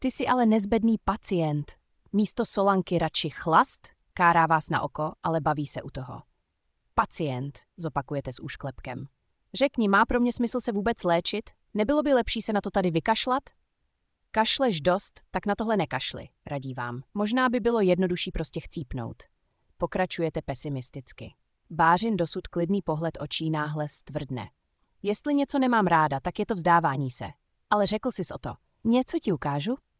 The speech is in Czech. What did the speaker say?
Ty jsi ale nezbedný pacient. Místo solanky radši chlast, kárá vás na oko, ale baví se u toho. Pacient, zopakujete s úšklepkem. Řekni, má pro mě smysl se vůbec léčit? Nebylo by lepší se na to tady vykašlat? Kašleš dost, tak na tohle nekašli, radí vám. Možná by bylo jednodušší prostě chcípnout. Pokračujete pesimisticky. Bářin dosud klidný pohled očí náhle stvrdne. Jestli něco nemám ráda, tak je to vzdávání se. Ale řekl jsi o to. Něco ti ukážu?